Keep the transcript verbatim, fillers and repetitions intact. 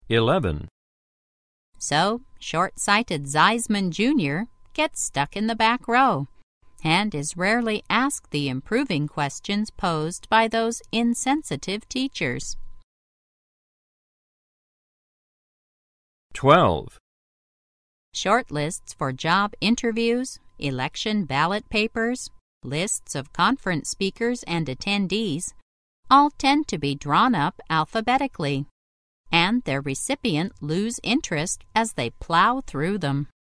Eleven. So, short-sighted Zeisman Junior gets stuck in the back row and is rarely asked the improving questions posed by those insensitive teachers. Twelve. Short lists for job interviews, election ballot papers, lists of conference speakers and attendees all tend to be drawn up alphabetically, and their recipient lose interest as they plow through them.